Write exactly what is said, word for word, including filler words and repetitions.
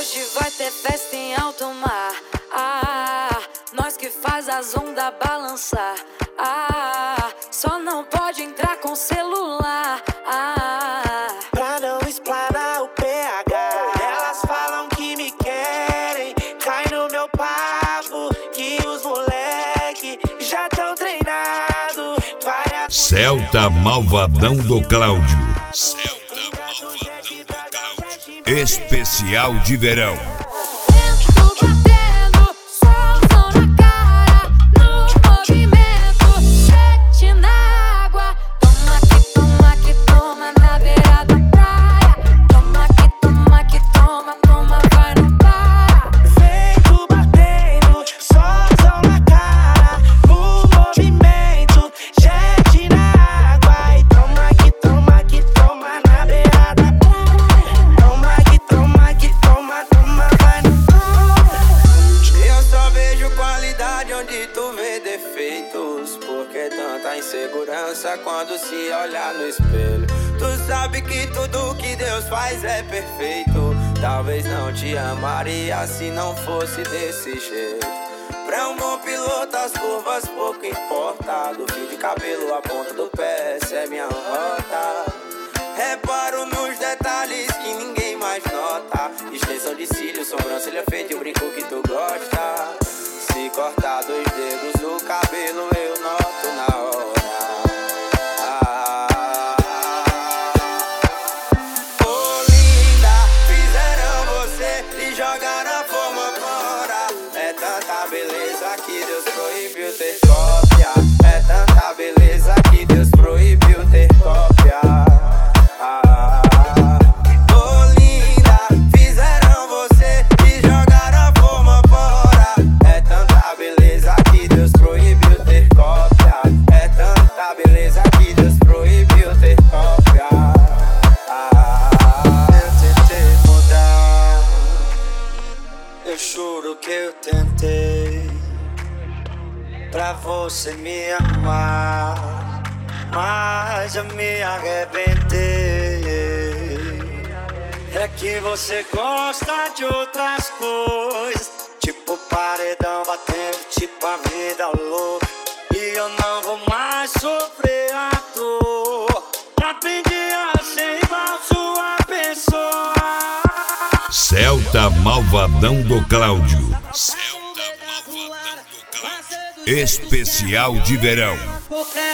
Hoje vai ter festa em alto mar. Ah, nós que faz as ondas balançar. Ah, só não pode entrar com celular. Ah, pra não explanar o P H. Elas falam que me querem, cai no meu papo, que os moleque já tão treinados. Celta Malvadão do Cláudio. Celta Malvadão do Cláudio. Especial de verão. Porque tanta insegurança quando se olha no espelho. Tu sabe que tudo que Deus faz é perfeito. Talvez não te amaria se não fosse desse jeito. Pra um bom piloto as curvas pouco importa. Do fio de cabelo à ponta do pé, essa é minha rota. Reparo nos detalhes que ninguém mais nota. Extensão de cílios, sobrancelha feita e o brinco que tu gosta. Se cortar dois dedos do cabelo eu noto na hora. Ah, oh linda, fizeram você e jogaram a forma fora. É tanta beleza que Deus proibiu ter cópia. É tanta beleza que Deus proibiu ter cópia. Ah, oh linda, fizeram você e jogaram a forma fora. É tanta beleza que Deus proibiu ter cópia. É tanta beleza que Deus proibiu ter cópia. Ah, eu tentei mudar, eu juro que eu tentei, pra você me amar, mas eu me arrebentei. É que você gosta de outras coisas, tipo paredão batendo, tipo a vida louca. E eu não vou mais sofrer à toa. Aprendi a ser igual sua pessoa. Celta Malvadão do Cláudio. Celta Malvadão do Cláudio. Especial de verão.